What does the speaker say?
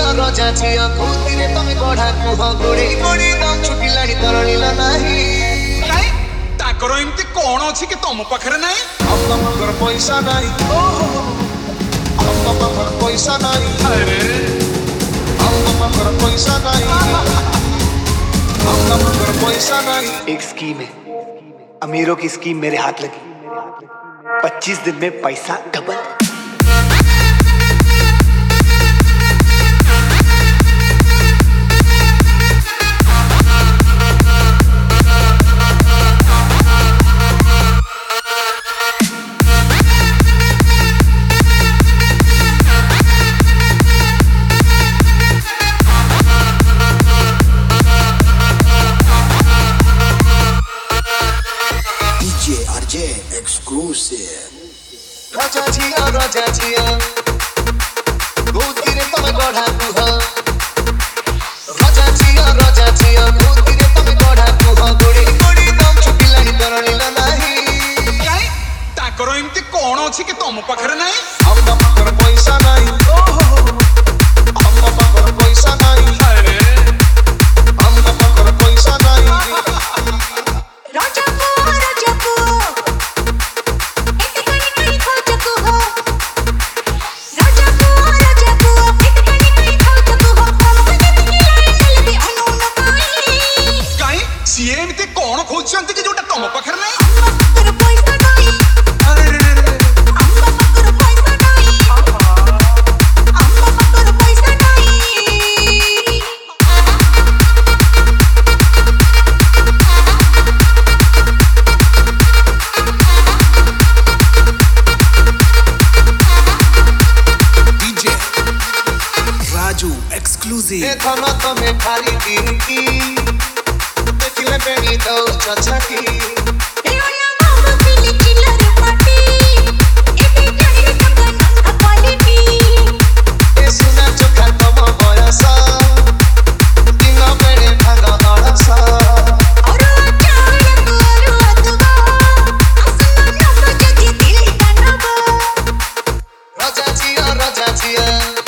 रजा झिया खुदिरे तमे गढ़ा कुह गोड़े गोड़े दम छुटिलाणी तरलिला नाही काई ताकर एमती कोन अछि कि तम पाखरे नाही हम मगर पैसा नाही ओहो हम मगर पैसा नाही अरे हम मगर पैसा नाही हम मगर पैसा नहीं। एक स्कीम है, अमीरों की स्कीम मेरे हाथ लगी, 25 दिन में पैसा डबल। रजा झिया खुदिरे तमे गढ़ा कुह रजा झिया खुदिरे तमे गढ़ा कुह गोड़े गोड़े दम छुटिलाणी तरलिला नाही काई ताकर एमती कोन अछि कि तम पाखरे नाही हम मगर पैसा नाही ओहो हम मगर पैसा नाही अरे हम मगर पैसा नाही। एमती कोन खोजछंती कि जोटा तम पाखरे नाही राजू एक्सक्लूसिव देखो न तमे खाली की देखिले बेनी दो चचकी एओला बाबू पिली चिल्लर पाटी एबे जानी तक क्वालिटी ए सुना चोखा तम बयस दिन बेरे भाग अड़स और अचानक और अदबा आसमान न बजे दिल का नबा रजा झिया